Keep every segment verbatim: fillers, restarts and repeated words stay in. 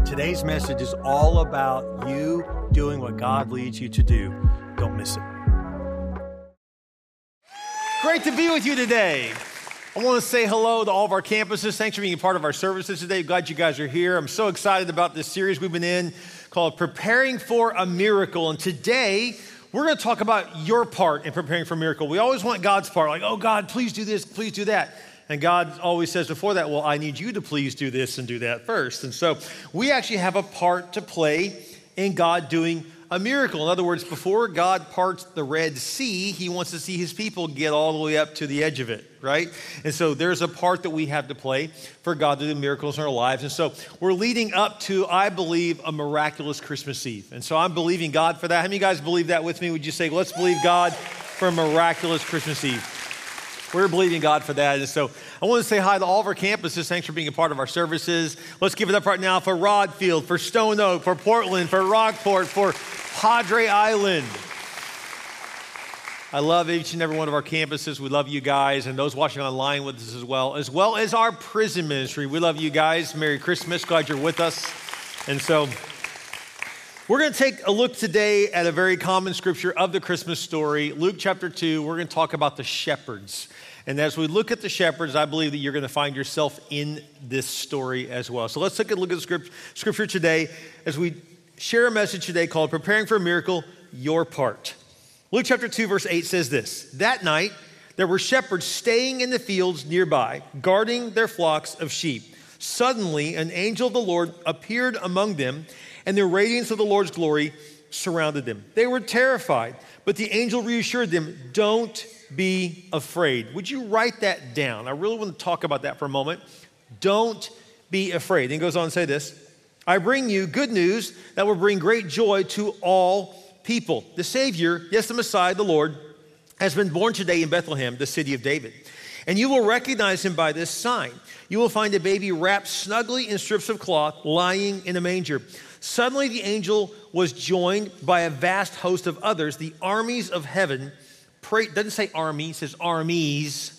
Today's message is all about you doing what God leads you to do. Don't miss it. Great to be with you today. I want to say hello to all of our campuses. Thanks for being a part of our services today. Glad you guys are here. I'm so excited about this series we've been in called Preparing for a Miracle. And today, we're going to talk about your part in preparing for a miracle. We always want God's part, like, oh, God, please do this, please do that. And God always says before that, well, I need you to please do this and do that first. And so we actually have a part to play in God doing a miracle. In other words, before God parts the Red Sea, he wants to see his people get all the way up to the edge of it, right? And so there's a part that we have to play for God to do miracles in our lives. And so we're leading up to, I believe, a miraculous Christmas Eve. And so I'm believing God for that. How many of you guys believe that with me? Would you say, let's believe God for a miraculous Christmas Eve? We're believing God for that. And so I want to say hi to all of our campuses. Thanks for being a part of our services. Let's give it up right now for Rodfield, for Stone Oak, for Portland, for Rockport, for Padre Island. I love each and every one of our campuses. We love you guys and those watching online with us as well, as well as our prison ministry. We love you guys. Merry Christmas. Glad you're with us. And so we're going to take a look today at a very common scripture of the Christmas story, Luke chapter two. We're going to talk about the shepherds. And as we look at the shepherds, I believe that you're going to find yourself in this story as well. So let's take a look at the script, scripture today as we share a message today called Preparing for a Miracle, Your Part. Luke chapter two, verse eight says this: That night, there were shepherds staying in the fields nearby, guarding their flocks of sheep. Suddenly, an angel of the Lord appeared among them, and the radiance of the Lord's glory surrounded them. They were terrified, but the angel reassured them, don't be afraid. Would you write that down? I really want to talk about that for a moment. Don't be afraid. Then he goes on to say this: I bring you good news that will bring great joy to all people. The Savior, yes, the Messiah, the Lord, has been born today in Bethlehem, the city of David. And you will recognize him by this sign. You will find a baby wrapped snugly in strips of cloth, lying in a manger. Suddenly the angel was joined by a vast host of others, the armies of heaven. Pray, doesn't say army, it says armies.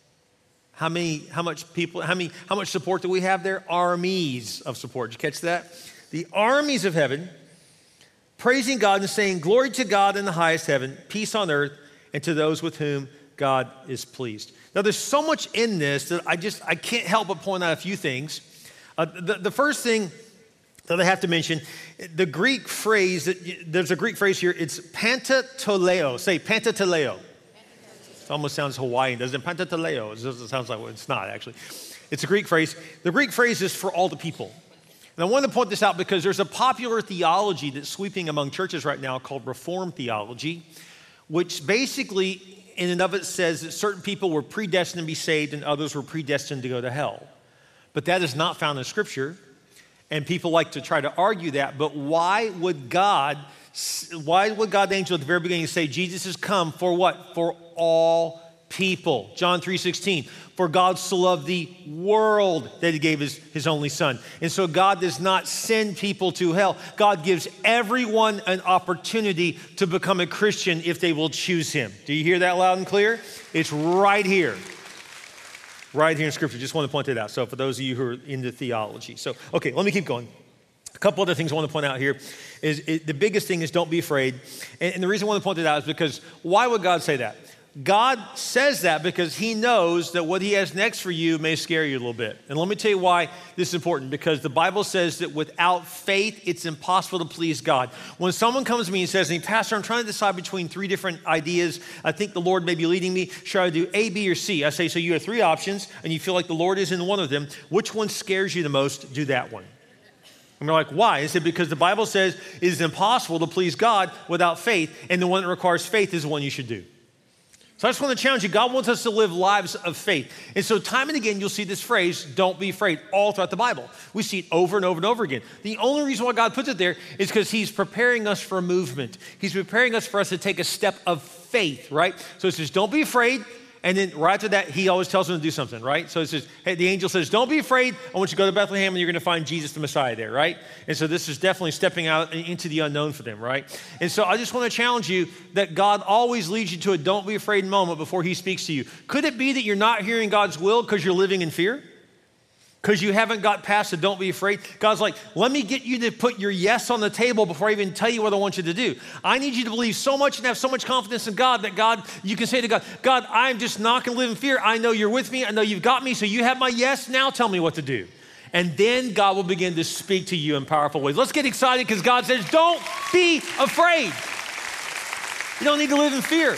How many, how much people, how many, how much support do we have there? Armies of support. Did you catch that? The armies of heaven, praising God and saying, glory to God in the highest heaven, peace on earth, and to those with whom God is pleased. Now, there's so much in this that I just, I can't help but point out a few things. Uh, the, the first thing that I have to mention, the Greek phrase, that there's a Greek phrase here, it's pantatoleo. Say pantatoleo. It almost sounds Hawaiian, doesn't it? Pantatoleo. It sounds like, well, it's not actually. It's a Greek phrase. The Greek phrase is for all the people. And I want to point this out because there's a popular theology that's sweeping among churches right now called Reformed theology, which basically in and of it says that certain people were predestined to be saved and others were predestined to go to hell. But that is not found in Scripture. And people like to try to argue that, but why would God, why would God the angel at the very beginning say Jesus has come for what? For all people. John three sixteen, for God so loved the world that he gave his, his only son. And so God does not send people to hell. God gives everyone an opportunity to become a Christian if they will choose him. Do you hear that loud and clear? It's right here. Right here in Scripture. Just want to point that out. So for those of you who are into theology. So, okay, let me keep going. A couple other things I want to point out here is it, the biggest thing is don't be afraid. And, and the reason I want to point that out is because why would God say that? God says that because he knows that what he has next for you may scare you a little bit. And let me tell you why this is important. Because the Bible says that without faith, it's impossible to please God. When someone comes to me and says, hey, Pastor, I'm trying to decide between three different ideas. I think the Lord may be leading me. Should I do A, B, or C? I say, so you have three options and you feel like the Lord is in one of them. Which one scares you the most? Do that one. And we're like, why? I said, because the Bible says it is impossible to please God without faith. And the one that requires faith is the one you should do. So I just want to challenge you. God wants us to live lives of faith. And so time and again, you'll see this phrase, don't be afraid, all throughout the Bible. We see it over and over and over again. The only reason why God puts it there is because he's preparing us for a movement. He's preparing us for us to take a step of faith, right? So it says, don't be afraid. And then right after that, he always tells them to do something, right? So it says, hey, the angel says, don't be afraid. I want you to go to Bethlehem and you're going to find Jesus the Messiah there, right? And so this is definitely stepping out into the unknown for them, right? And so I just want to challenge you that God always leads you to a don't be afraid moment before he speaks to you. Could it be that you're not hearing God's will because you're living in fear? because you haven't got past the don't be afraid. God's like, let me get you to put your yes on the table before I even tell you what I want you to do. I need you to believe so much and have so much confidence in God that God, you can say to God, God, I'm just not going to live in fear. I know you're with me. I know you've got me. So you have my yes. Now tell me what to do. And then God will begin to speak to you in powerful ways. Let's get excited because God says, don't be afraid. You don't need to live in fear.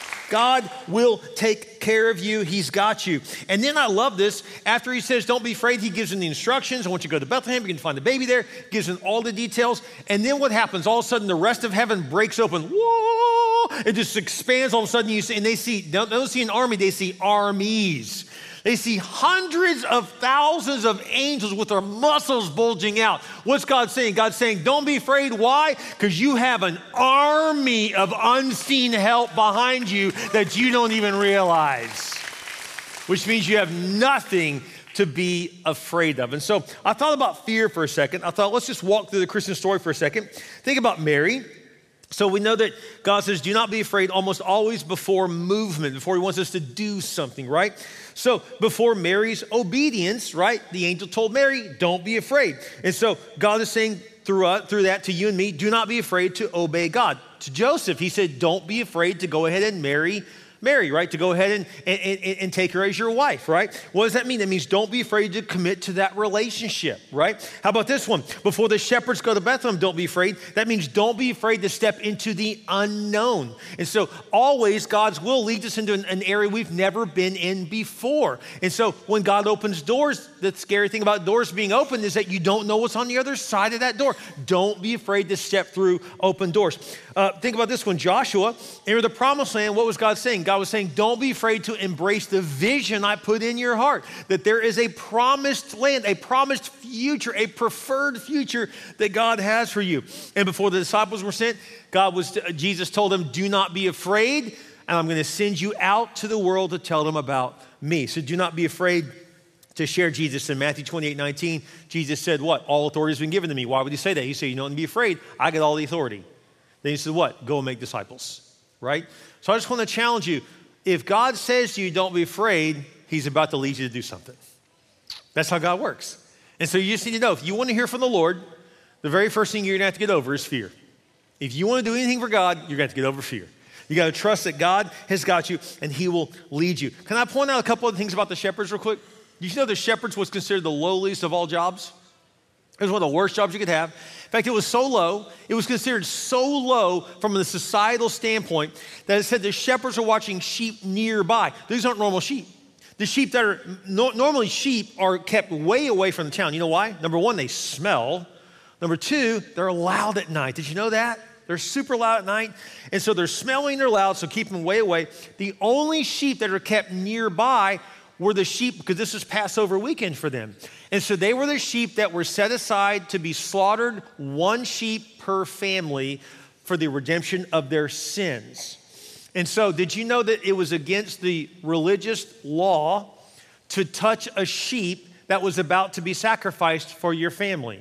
God will take care of you. He's got you. And then I love this. After he says, don't be afraid, he gives them the instructions. I want you to go to Bethlehem. You can find the baby there. Gives them all the details. And then what happens? All of a sudden, the rest of heaven breaks open. Whoa! It just expands all of a sudden. You see, and they see, don't, don't see an army. They see armies. They see hundreds of thousands of angels with their muscles bulging out. What's God saying? God's saying, don't be afraid. Why? Because you have an army of unseen help behind you that you don't even realize, which means you have nothing to be afraid of. And so I thought about fear for a second. I thought, let's just walk through the Christian story for a second. Think about Mary. So we know that God says, do not be afraid almost always before movement, before he wants us to do something, right? So before Mary's obedience, right, the angel told Mary, don't be afraid. And so God is saying through, uh, through that to you and me, do not be afraid to obey God. To Joseph, he said, don't be afraid to go ahead and marry Mary, right? To go ahead and, and, and, and take her as your wife, right? What does that mean? That means don't be afraid to commit to that relationship, right? How about this one? Before the shepherds go to Bethlehem, don't be afraid. That means don't be afraid to step into the unknown. And so always God's will leads us into an, an area we've never been in before. And so when God opens doors, the scary thing about doors being open is that you don't know what's on the other side of that door. Don't be afraid to step through open doors. Uh, think about this one. Joshua entered the promised land. What was God saying? God was saying, don't be afraid to embrace the vision I put in your heart, that there is a promised land, a promised future, a preferred future that God has for you. And before the disciples were sent, God was, Jesus told them, do not be afraid, and I'm going to send you out to the world to tell them about me. So do not be afraid to share Jesus. In Matthew twenty-eight nineteen, Jesus said what? All authority has been given to me. Why would he say that? He said, you don't be afraid. I get all the authority. Then he said what? Go and make disciples, right? So I just want to challenge you. If God says to you, don't be afraid, he's about to lead you to do something. That's how God works. And so you just need to know, if you want to hear from the Lord, the very first thing you're going to have to get over is fear. If you want to do anything for God, you're going to have to get over fear. You got to trust that God has got you and he will lead you. Can I point out a couple of things about the shepherds real quick? Did you know the shepherds was considered the lowliest of all jobs? It was one of the worst jobs you could have. In fact, it was so low, it was considered so low from a societal standpoint that it said the shepherds are watching sheep nearby. These aren't normal sheep. The sheep that are, no, normally sheep are kept way away from the town. You know why? Number one, they smell. Number two, they're loud at night. Did you know that? They're super loud at night. And so they're smelling, they're loud, so keep them way away. The only sheep that are kept nearby were the sheep, because this was Passover weekend for them. And so they were the sheep that were set aside to be slaughtered, one sheep per family for the redemption of their sins. And so did you know that it was against the religious law to touch a sheep that was about to be sacrificed for your family?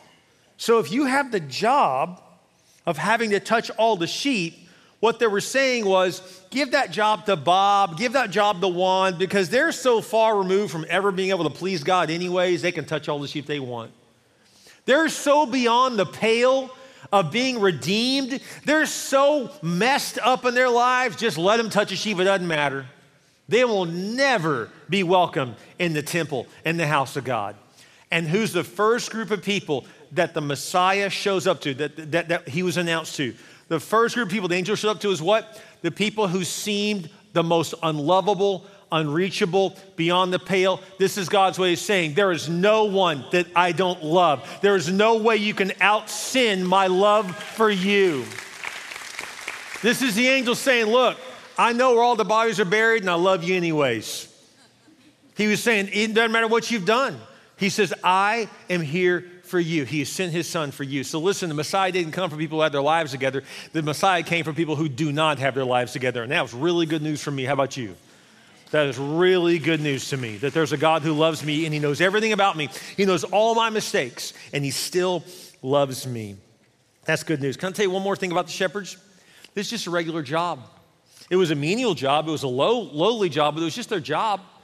So if you have the job of having to touch all the sheep, what they were saying was, give that job to Bob, give that job to Juan, because they're so far removed from ever being able to please God anyways, they can touch all the sheep they want. They're so beyond the pale of being redeemed. They're so messed up in their lives, just let them touch a sheep, it doesn't matter. They will never be welcome in the temple, in the house of God. And who's the first group of people that the Messiah shows up to, that, that, that he was announced to? The first group of people the angel showed up to is what? The people who seemed the most unlovable, unreachable, beyond the pale. This is God's way of saying, there is no one that I don't love. There is no way you can out-sin my love for you. This is the angel saying, look, I know where all the bodies are buried and I love you anyways. He was saying, it doesn't matter what you've done. He says, I am here for you. He has sent his son for you. So listen, the Messiah didn't come for people who had their lives together. The Messiah came for people who do not have their lives together. And that was really good news for me. How about you? That is really good news to me, that there's a God who loves me and he knows everything about me. He knows all my mistakes and he still loves me. That's good news. Can I tell you one more thing about the shepherds? This is just a regular job. It was a menial job. It was a low, lowly job, but it was just their job.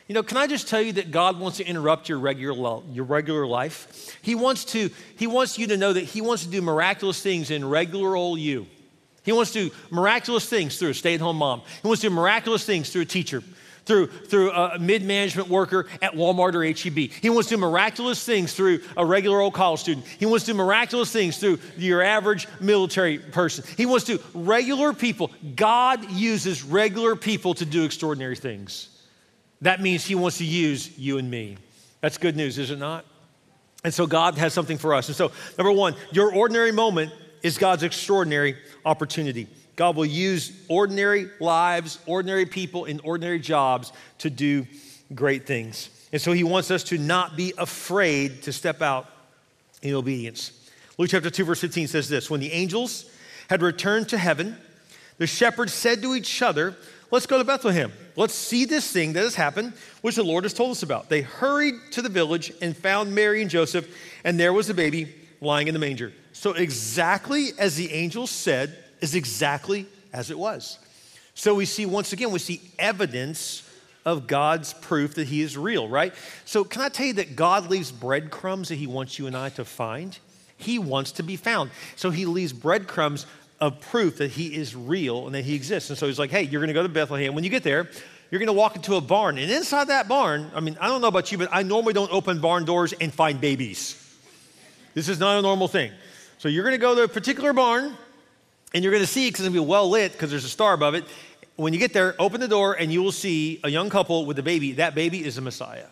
You know, can I just tell you that God wants to interrupt your regular, your regular life? He wants to, he wants you to know that he wants to do miraculous things in regular old you. He wants to do miraculous things through a stay-at-home mom. He wants to do miraculous things through a teacher, through, through a mid-management worker at Walmart or H E B. He wants to do miraculous things through a regular old college student. He wants to do miraculous things through your average military person. He wants to do regular people. God uses regular people to do extraordinary things. That means he wants to use you and me. That's good news, is it not? And so God has something for us. And so, number one, your ordinary moment is God's extraordinary opportunity. God will use ordinary lives, ordinary people in ordinary jobs to do great things. And so he wants us to not be afraid to step out in obedience. Luke chapter two, verse fifteen says this: when the angels had returned to heaven, the shepherds said to each other, let's go to Bethlehem. Let's see this thing that has happened, which the Lord has told us about. They hurried to the village and found Mary and Joseph, and there was the baby lying in the manger. So exactly as the angels said is exactly as it was. So we see, once again, we see evidence of God's proof that he is real, right? So can I tell you that God leaves breadcrumbs that he wants you and I to find? He wants to be found. So he leaves breadcrumbs of proof that he is real and that he exists. And so he's like, hey, you're gonna go to Bethlehem. When you get there, you're gonna walk into a barn. And inside that barn, I mean, I don't know about you, but I normally don't open barn doors and find babies. This is not a normal thing. So you're gonna go to a particular barn, and you're gonna see, because it's gonna be well lit, because there's a star above it. When you get there, open the door, and you will see a young couple with a baby. That baby is the Messiah.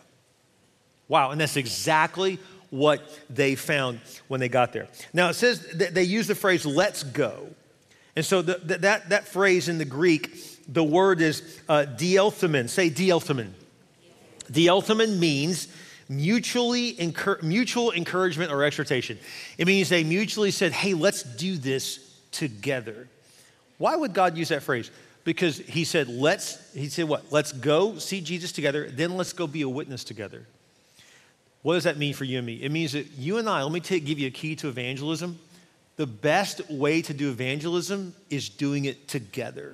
Wow, and that's exactly what they found when they got there. Now, it says that they use the phrase, let's go. And so the, the, that, that phrase in the Greek, the word is uh, dielthamen. Say dielthamen. Dielthamen means mutually encur- mutual encouragement or exhortation. It means they mutually said, hey, let's do this together. Why would God use that phrase? Because he said, let's, he said what? Let's go see Jesus together, then let's go be a witness together. What does that mean for you and me? It means that you and I, let me take, give you a key to evangelism. The best way to do evangelism is doing it together.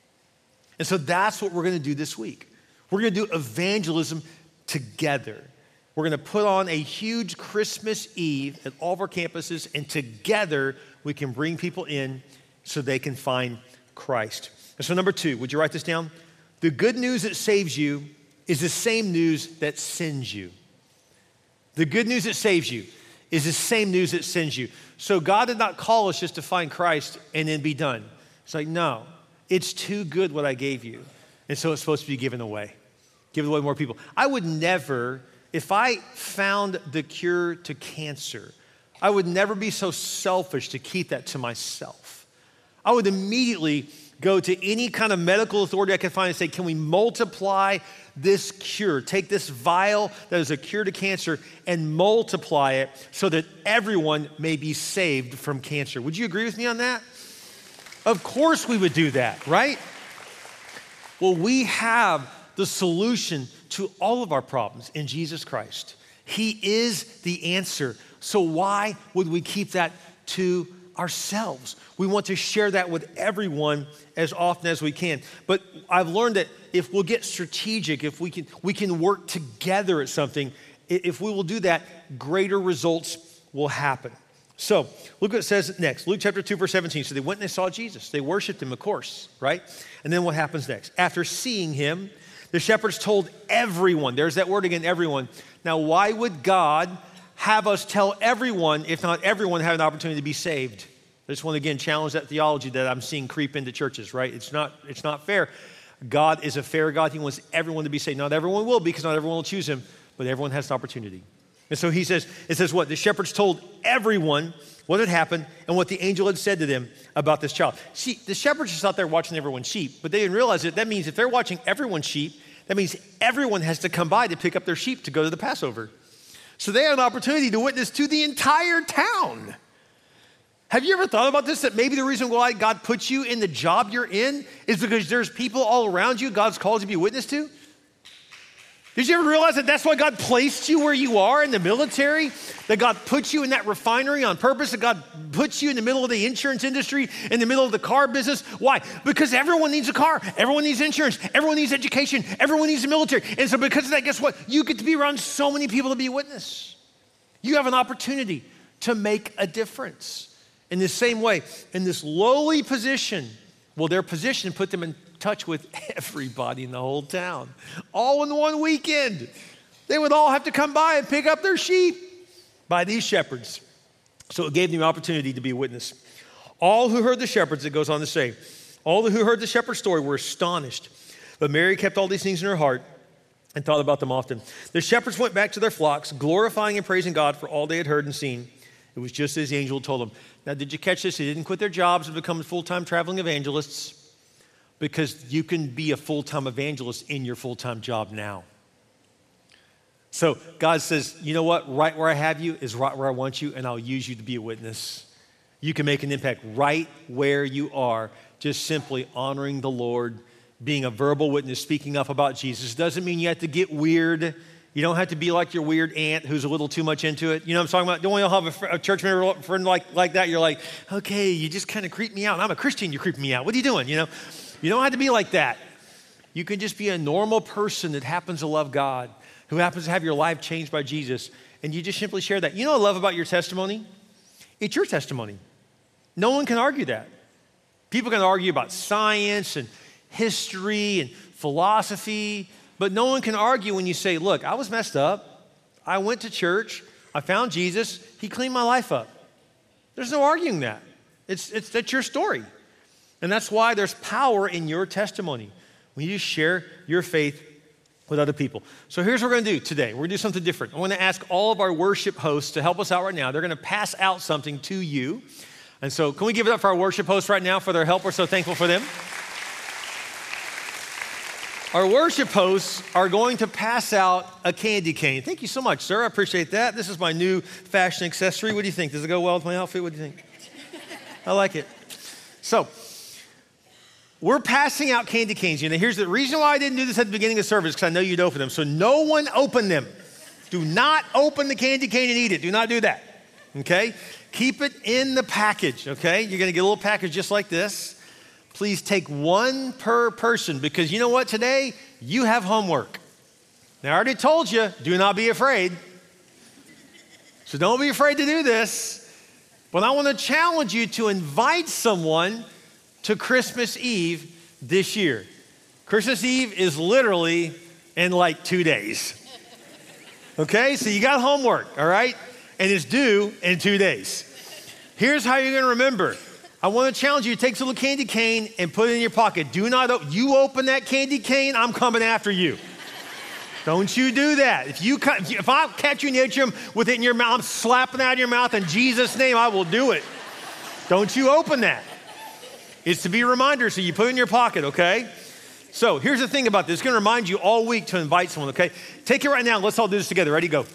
And so that's what we're gonna do this week. We're gonna do evangelism together. We're gonna put on a huge Christmas Eve at all of our campuses, and together we can bring people in so they can find Christ. And so number two, would you write this down? The good news that saves you is the same news that sends you. The good news that saves you is the same news that sends you. So God did not call us just to find Christ and then be done. It's like, no, it's too good what I gave you. And so it's supposed to be given away. Give it away to more people. I would never, if I found the cure to cancer, I would never be so selfish to keep that to myself. I would immediately go to any kind of medical authority I could find and say, can we multiply this cure? Take this vial that is a cure to cancer and multiply it so that everyone may be saved from cancer. Would you agree with me on that? Of course we would do that, right? Well, we have the solution to all of our problems in Jesus Christ. He is the answer. So why would we keep that to ourselves? We want to share that with everyone as often as we can. But I've learned that if we'll get strategic, if we can, we can work together at something, if we will do that, greater results will happen. So look what it says next. Luke chapter two, verse seventeen. So they went and they saw Jesus. They worshiped him, of course, right? And then what happens next? After seeing him, the shepherds told everyone. There's that word again, everyone. Now, why would God have us tell everyone, if not everyone, have an opportunity to be saved? I just want to again challenge that theology that I'm seeing creep into churches, right? It's not, it's not fair. God is a fair God. He wants everyone to be saved. Not everyone will, because not everyone will choose him, but everyone has an opportunity. And so he says, it says what? The shepherds told everyone what had happened and what the angel had said to them about this child. See, the shepherds just out there watching everyone's sheep, but they didn't realize that that means if they're watching everyone's sheep, that means everyone has to come by to pick up their sheep to go to the Passover. So they had an opportunity to witness to the entire town. Have you ever thought about this? That maybe the reason why God puts you in the job you're in is because there's people all around you God's called you to be a witness to? Did you ever realize that that's why God placed you where you are in the military? That God put you in that refinery on purpose? That God puts you in the middle of the insurance industry, in the middle of the car business? Why? Because everyone needs a car. Everyone needs insurance. Everyone needs education. Everyone needs the military. And so because of that, guess what? You get to be around so many people to be a witness. You have an opportunity to make a difference. In the same way, in this lowly position, well, their position put them in touch with everybody in the whole town, all in one weekend. They would all have to come by and pick up their sheep by these shepherds. So it gave them the opportunity to be a witness. All who heard the shepherds, it goes on to say, all who heard the shepherd's story were astonished. But Mary kept all these things in her heart and thought about them often. The shepherds went back to their flocks, glorifying and praising God for all they had heard and seen. It was just as the angel told them. Now, did you catch this? They didn't quit their jobs and become full-time traveling evangelists, because you can be a full-time evangelist in your full-time job now. So God says, you know what? Right where I have you is right where I want you, and I'll use you to be a witness. You can make an impact right where you are, just simply honoring the Lord, being a verbal witness, speaking up about Jesus. Doesn't mean you have to get weird. You don't have to be like your weird aunt who's a little too much into it. You know what I'm talking about? Don't we all have a, fr- a church member friend like, like that? You're like, okay, you just kind of creep me out. I'm a Christian, you're creeping me out. What are you doing, you know? You don't have to be like that. You can just be a normal person that happens to love God, who happens to have your life changed by Jesus, and you just simply share that. You know what I love about your testimony? It's your testimony. No one can argue that. People can argue about science and history and philosophy, but no one can argue when you say, look, I was messed up. I went to church. I found Jesus. He cleaned my life up. There's no arguing that. It's, it's, that's your story. And that's why there's power in your testimony when you share your faith with other people. So here's what we're going to do today. We're going to do something different. I want to ask all of our worship hosts to help us out right now. They're going to pass out something to you. And so can we give it up for our worship hosts right now for their help? We're so thankful for them. Our worship hosts are going to pass out a candy cane. Thank you so much, sir. I appreciate that. This is my new fashion accessory. What do you think? Does it go well with my outfit? What do you think? I like it. So, we're passing out candy canes. You know, here's the reason why I didn't do this at the beginning of service, because I know you'd open them. So no one open them. Do not open the candy cane and eat it. Do not do that, okay? Keep it in the package, okay? You're gonna get a little package just like this. Please take one per person, because you know what, today, you have homework. Now, I already told you, do not be afraid. So don't be afraid to do this. But I wanna challenge you to invite someone to Christmas Eve this year. Christmas Eve is literally in like two days. Okay, so you got homework, all right? And it's due in two days. Here's how you're gonna remember. I wanna challenge you to take this little candy cane and put it in your pocket. Do not, you open that candy cane, I'm coming after you. Don't you do that. If you if I catch you in the atrium with it in your mouth, I'm slapping it out of your mouth in Jesus' name, I will do it. Don't you open that. It's to be a reminder, so you put it in your pocket, okay? So here's the thing about this. It's gonna remind you all week to invite someone, okay? Take it right now. Let's all do this together. Ready, go.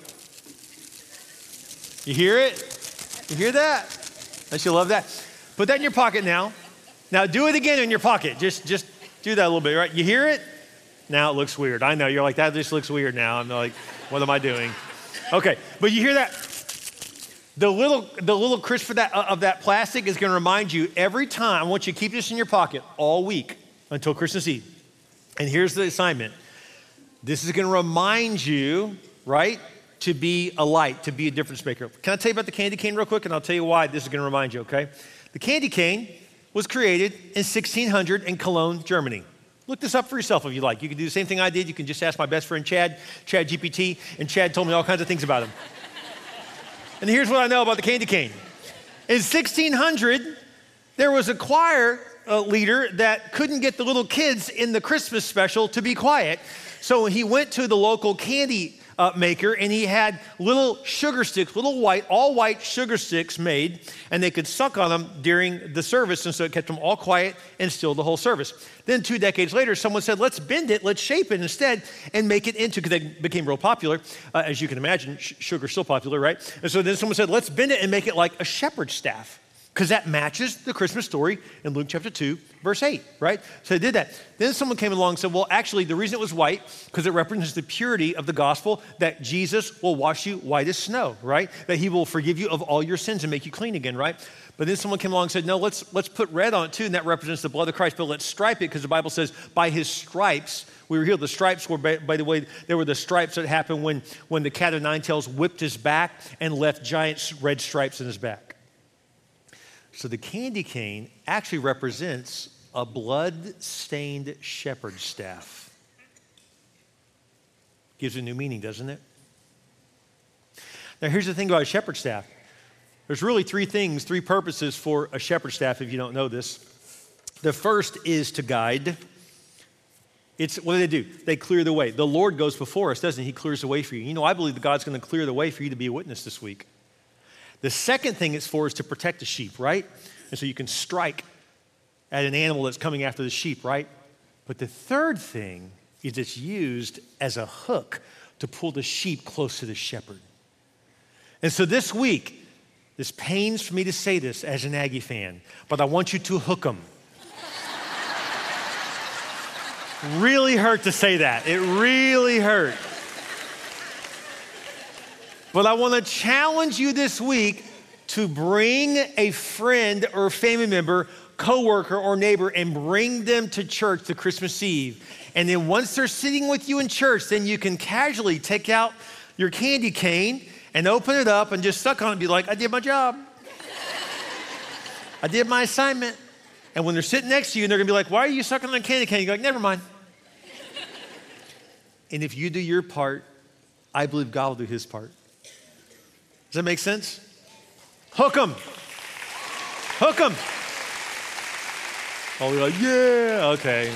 You hear it? You hear that? Don't you love that? Put that in your pocket now. Now do it again in your pocket. Just, just do that a little bit, right? You hear it? Now it looks weird. I know, you're like, that just looks weird now. I'm like, what am I doing? Okay, but you hear that? The little, the little crisp of that, of that plastic is gonna remind you every time. I want you to keep this in your pocket all week until Christmas Eve. And here's the assignment. This is gonna remind you, right, to be a light, to be a difference maker. Can I tell you about the candy cane real quick? And I'll tell you why this is gonna remind you, okay? The candy cane was created in sixteen hundred in Cologne, Germany. Look this up for yourself if you like. You can do the same thing I did. You can just ask my best friend Chad, Chad G P T, and Chad told me all kinds of things about him. And here's what I know about the candy cane. In sixteen hundred, there was a choir uh, leader that couldn't get the little kids in the Christmas special to be quiet. So he went to the local candy uh, maker and he had little sugar sticks, little white, all white sugar sticks made, and they could suck on them during the service. And so it kept them all quiet and still the whole service. Then two decades later, someone said, let's bend it, let's shape it instead and make it into, because they became real popular. Uh, as you can imagine, sh- sugar's still popular, right? And so then someone said, let's bend it and make it like a shepherd's staff. because that matches the Christmas story in Luke chapter two, verse eight, right? So they did that. Then someone came along and said, well, actually, the reason it was white, because it represents the purity of the gospel, that Jesus will wash you white as snow, right? That he will forgive you of all your sins and make you clean again, right? But then someone came along and said, no, let's, let's put red on it too, and that represents the blood of Christ, but let's stripe it, because the Bible says, by his stripes, we were healed. The stripes were, by, by the way, they were the stripes that happened when, when the cat of nine tails whipped his back and left giant red stripes in his back. So the candy cane actually represents a blood-stained shepherd's staff. Gives a new meaning, doesn't it? Now, here's the thing about a shepherd's staff. There's really three things, three purposes for a shepherd's staff, if you don't know this. The first is to guide. It's, what do they do? They clear the way. The Lord goes before us, doesn't he? He clears the way for you. You know, I believe that God's going to clear the way for you to be a witness this week. The second thing it's for is to protect the sheep, right? And so you can strike at an animal that's coming after the sheep, right? But the third thing is it's used as a hook to pull the sheep close to the shepherd. And so this week, this pains for me to say this as an Aggie fan, but I want you to hook them. Really hurt to say that. It really hurt. But I want to challenge you this week to bring a friend or family member, coworker or neighbor, and bring them to church to Christmas Eve. And then once they're sitting with you in church, then you can casually take out your candy cane and open it up and just suck on it and be like, I did my job. I did my assignment. And when they're sitting next to you and they're gonna be like, why are you sucking on a candy cane? You go like, never mind. And if you do your part, I believe God will do his part. Does that make sense? Hook them. Hook them. Oh, you're like, yeah, okay.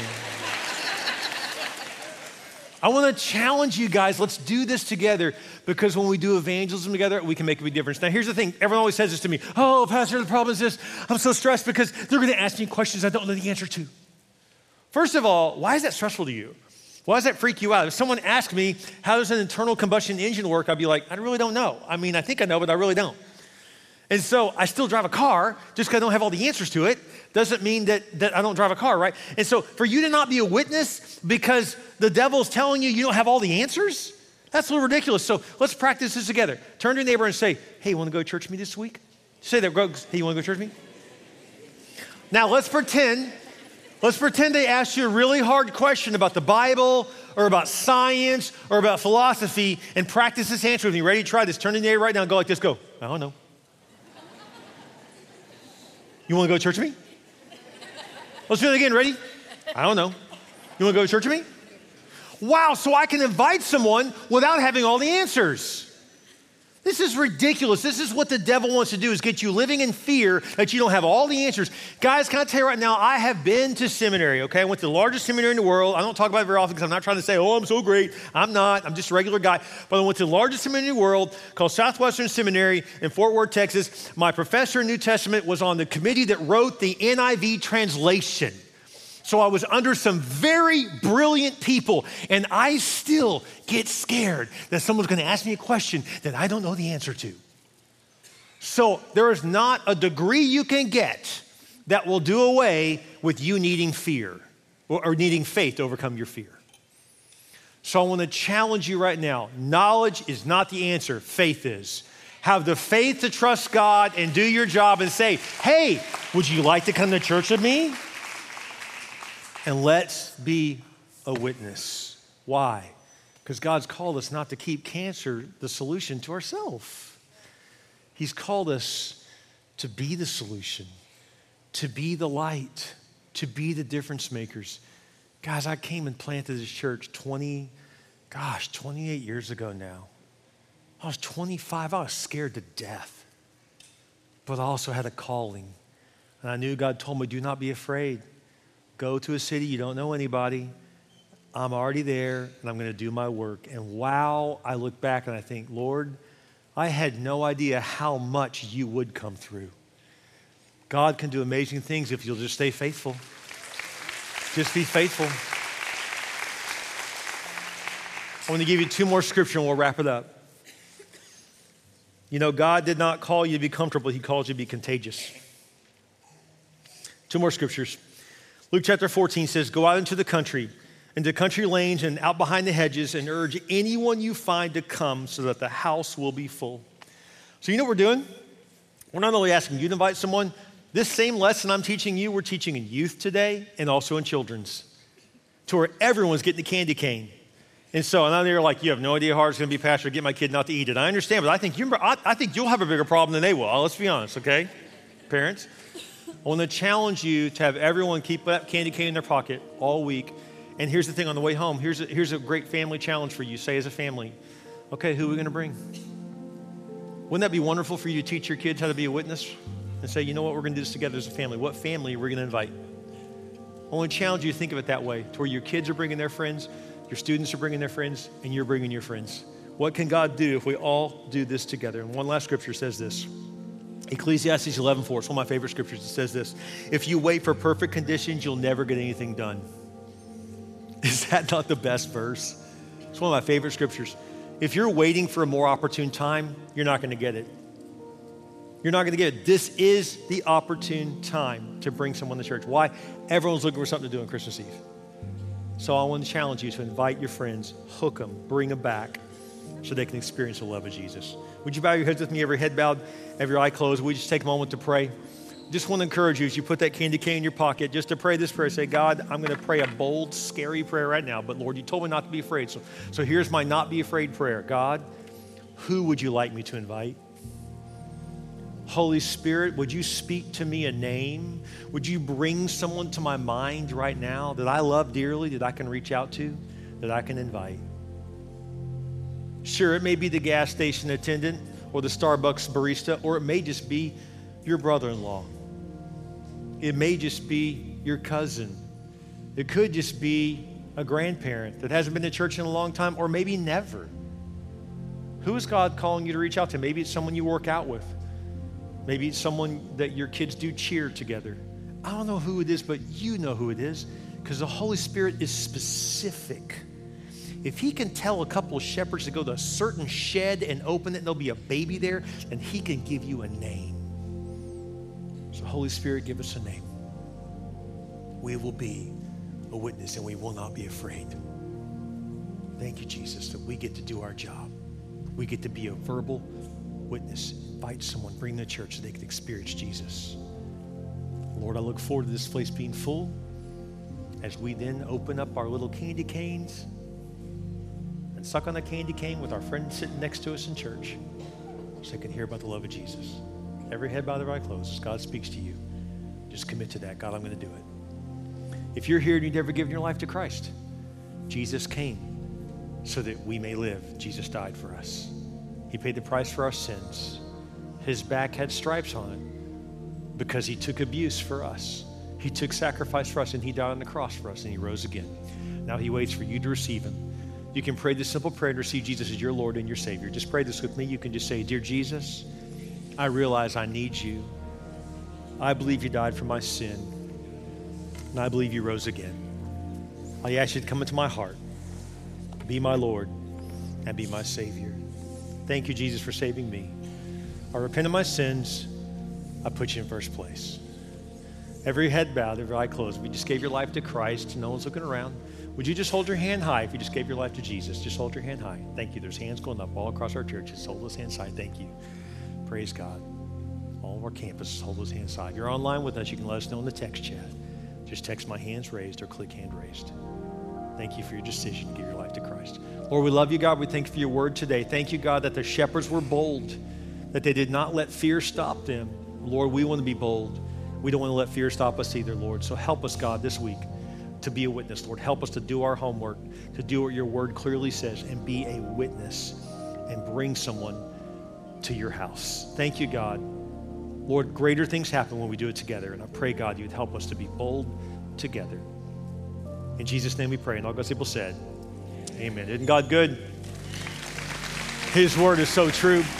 I want to challenge you guys. Let's do this together, because when we do evangelism together, we can make a big difference. Now, here's the thing. Everyone always says this to me. Oh, Pastor, the problem is this. I'm so stressed because they're going to ask me questions I don't know the answer to. First of all, why is that stressful to you? Why does that freak you out? If someone asked me, how does an internal combustion engine work? I'd be like, I really don't know. I mean, I think I know, but I really don't. And so I still drive a car, just because I don't have all the answers to it, doesn't mean that, that I don't drive a car, right? And so for you to not be a witness because the devil's telling you you don't have all the answers, that's a little ridiculous. So let's practice this together. Turn to your neighbor and say, hey, you want to go to church with me this week? Say that, hey, you want to go to church with me? Now let's pretend, let's pretend they asked you a really hard question about the Bible or about science or about philosophy, and practice this answer with me. Ready to try this? Turn to your neighbor right now and go like this, go, I don't know. You want to go to church with me? Let's do it again. Ready? I don't know. You want to go to church with me? Wow, so I can invite someone without having all the answers. This is ridiculous. This is what the devil wants to do, is get you living in fear that you don't have all the answers. Guys, can I tell you right now, I have been to seminary, okay? I went to the largest seminary in the world. I don't talk about it very often because I'm not trying to say, oh, I'm so great. I'm not. I'm just a regular guy. But I went to the largest seminary in the world called Southwestern Seminary in Fort Worth, Texas. My professor in New Testament was on the committee that wrote the N I V translation. So I was under some very brilliant people, and I still get scared that someone's going to ask me a question that I don't know the answer to. So there is not a degree you can get that will do away with you needing fear or, or needing faith to overcome your fear. So I want to challenge you right now. Knowledge is not the answer. Faith is. Have the faith to trust God and do your job and say, hey, would you like to come to church with me? And let's be a witness. Why? Because God's called us not to keep cancer the solution to ourselves. He's called us to be the solution, to be the light, to be the difference makers. Guys, I came and planted this church twenty, gosh, twenty-eight years ago now. I was twenty-five. I was scared to death. But I also had a calling. And I knew God told me, do not be afraid. Go to a city, you don't know anybody. I'm already there, and I'm going to do my work. And wow, I look back and I think, Lord, I had no idea how much you would come through. God can do amazing things if you'll just stay faithful. Just be faithful. I want to give you two more scripture and we'll wrap it up. You know, God did not call you to be comfortable. He called you to be contagious. Two more scriptures. Luke chapter fourteen says, go out into the country, into country lanes and out behind the hedges, and urge anyone you find to come so that the house will be full. So you know what we're doing? We're not only asking you to invite someone. This same lesson I'm teaching you, we're teaching in youth today and also in children's, to where everyone's getting the candy cane. And so, and I know you're like, you have no idea how hard it's going to be, Pastor, to get my kid not to eat it. I understand, but I think, you, I, I think you'll have a bigger problem than they will. Let's be honest, okay? Parents, I want to challenge you to have everyone keep that candy cane in their pocket all week. And here's the thing on the way home. Here's a, here's a great family challenge for you. Say as a family, okay, who are we going to bring? Wouldn't that be wonderful for you to teach your kids how to be a witness? And say, you know what, we're going to do this together as a family. What family are we going to invite? I want to challenge you to think of it that way, to where your kids are bringing their friends, your students are bringing their friends, and you're bringing your friends. What can God do if we all do this together? And one last scripture says this. Ecclesiastes eleven four, it's one of my favorite scriptures. It says this, if you wait for perfect conditions, you'll never get anything done. Is that not the best verse? It's one of my favorite scriptures. If you're waiting for a more opportune time, you're not going to get it. You're not going to get it. This is the opportune time to bring someone to church. Why? Everyone's looking for something to do on Christmas Eve. So I want to challenge you to invite your friends, hook them, bring them back so they can experience the love of Jesus. Would you bow your heads with me, every head bowed, every eye closed? We just take a moment to pray. Just want to encourage you as you put that candy cane in your pocket, just to pray this prayer. Say, God, I'm going to pray a bold, scary prayer right now, but Lord, you told me not to be afraid. So, so here's my not be afraid prayer. God, who would you like me to invite? Holy Spirit, would you speak to me a name? Would you bring someone to my mind right now that I love dearly, that I can reach out to, that I can invite? Sure, it may be the gas station attendant or the Starbucks barista, or it may just be your brother-in-law. It may just be your cousin. It could just be a grandparent that hasn't been to church in a long time, or maybe never. Who is God calling you to reach out to? Maybe it's someone you work out with. Maybe it's someone that your kids do cheer together. I don't know who it is, but you know who it is, because the Holy Spirit is specific. If he can tell a couple of shepherds to go to a certain shed and open it and there'll be a baby there, then he can give you a name. So Holy Spirit, give us a name. We will be a witness and we will not be afraid. Thank you, Jesus, that we get to do our job. We get to be a verbal witness. Invite someone, bring them to church so they can experience Jesus. Lord, I look forward to this place being full as we then open up our little candy canes and suck on the candy cane with our friend sitting next to us in church so they can hear about the love of Jesus. Every head bowed, every eye closed. As God speaks to you, just commit to that. God, I'm going to do it. If you're here and you've never given your life to Christ, Jesus came so that we may live. Jesus died for us. He paid the price for our sins. His back had stripes on it because he took abuse for us. He took sacrifice for us, and he died on the cross for us, and he rose again. Now he waits for you to receive him. You can pray this simple prayer and receive Jesus as your Lord and your Savior. Just pray this with me. You can just say, Dear Jesus, I realize I need you. I believe you died for my sin, and I believe you rose again. I ask you to come into my heart, be my Lord, and be my Savior. Thank you, Jesus, for saving me. I repent of my sins. I put you in first place. Every head bowed, every eye closed. If you just gave your life to Christ, no one's looking around. Would you just hold your hand high if you just gave your life to Jesus? Just hold your hand high. Thank you. There's hands going up all across our church. Just hold those hands high. Thank you. Praise God. All of our campuses, hold those hands high. If you're online with us, you can let us know in the text chat. Just text my hands raised or click hand raised. Thank you for your decision to give your life to Christ. Lord, we love you, God. We thank you for your word today. Thank you, God, that the shepherds were bold, that they did not let fear stop them. Lord, we want to be bold. We don't want to let fear stop us either, Lord. So help us, God, this week to be a witness, Lord. Help us to do our homework, to do what your word clearly says, and be a witness and bring someone to your house. Thank you, God. Lord, greater things happen when we do it together. And I pray, God, you would help us to be bold together. In Jesus' name we pray. And all God's people said, amen. Isn't God good? His word is so true.